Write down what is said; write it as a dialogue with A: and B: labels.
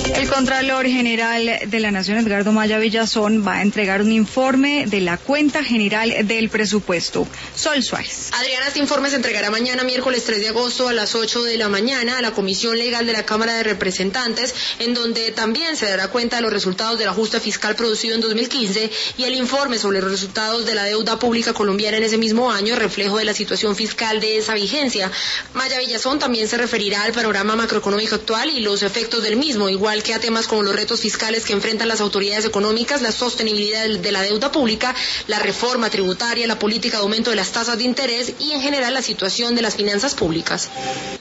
A: El Contralor General de la Nación, Edgardo Maya Villazón, va a entregar un informe de la Cuenta General del Presupuesto. Sol Suárez.
B: Adriana, este informe se entregará mañana, miércoles 3 de agosto, a las 8 de la mañana, a la Comisión Legal de la Cámara de Representantes, en donde también se dará cuenta de los resultados del ajuste fiscal producido en 2015 y el informe sobre los resultados de la deuda pública colombiana en ese mismo año, reflejo de la situación fiscal de esa vigencia. Maya Villazón también se referirá al panorama macroeconómico actual y los efectos del mismo, igual que a temas como los retos fiscales que enfrentan las autoridades económicas, la sostenibilidad de la deuda pública, la reforma tributaria, la política de aumento de las tasas de interés y en general la situación de las finanzas públicas.